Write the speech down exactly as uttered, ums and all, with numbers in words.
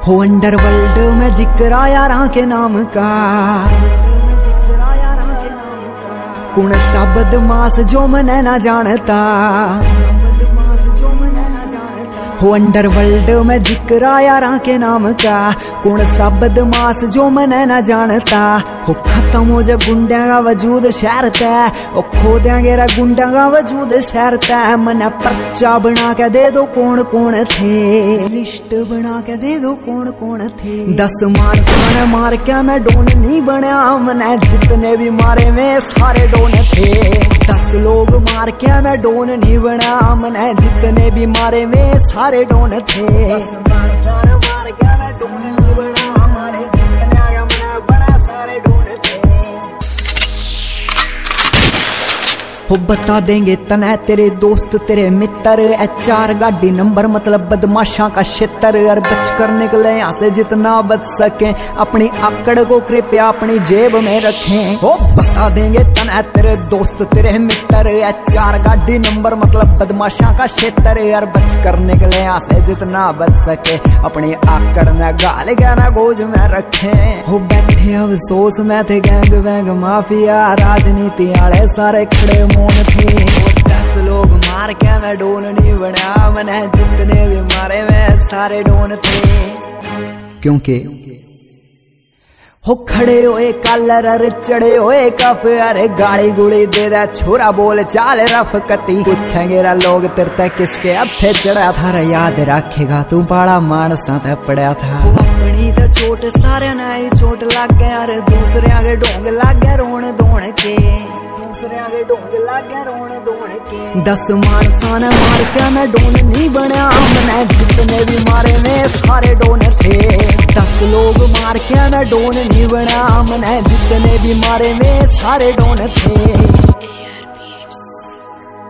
हो अंडरवर्ल्ड में जिक्र आया राह के नाम का, कुण सा बदमाश जो मने ना जानता, हो अंडरवर्ल्ड में जिक्र आया राह के नाम का, कौन सा बदमाश जो मने ना जानता। हो खत्म हो जा गुंडा का वजूद शहर तय, ओ खो देंगे रा गुंडा का वजूद शहर तय। मने पर्चा बना के दे दो कौन कौन थे, लिस्ट बना के दे दो कौन कौन थे। दस मार सारे मार के मैं डोन नहीं बनया, मने जितने भी मारे में सारे डोन थे। दस लोग मार के मैं डोन नहीं बना, मने जितने भी मारे में सारे डोन थे। दस मार सारे मार के मैं डोन नहीं बना, हमारे जितने आगे मने बना सारे डोन थे। हो बता देंगे तने तेरे दोस्त तेरे मित्र, एच आर गाड़ी नंबर मतलब बदमाशा का क्षेत्र। और बच कर निकले यहाँ से जितना बच सके, अपनी आकड़ को कृपया अपनी जेब में रखें। हो बता देंगे तने तेरे दोस्त तेरे मित्र, एच आर गाड़ी नंबर मतलब बदमाशा का क्षेत्र। और बच कर निकले यहाँ से जितना बच सके, अपनी आकड़ न गाल गहरा गोज में रखें। हो बैठे अफसोस में थे गैंग वैंग माफिया, राजनीति आले सारे खड़े मोन थे। दस लोग मार के मैं डोन नहीं बना, मैंने जितने भी मारे मैं सारे डोन थे। क्योंकि हो खड़े होए कलर अरे चढ़े होए कफ, अरे गाड़ी गुड़ी दे दे छोरा बोल चाल रफ कती। पूछेंगे रा लोग तेरे किसके अफे चढ़ा था, रे याद रखेगा तू बड़ा मानसा था पड़ा था। अपनी तो चोट सारे नई चोट लग गया, अरे दूसरे आगे डोंग लग गया रोन दोण के, दूसरे आगे डोंग लग गया रोन दोण के। दस मार साने मार के मैं डोन नहीं बना, मैंने जितने भी मारे में सारे डोन थे। दस लोग मार के मैं डोन नहीं बना, मैंने जितने भी मारे में सारे डोन थे।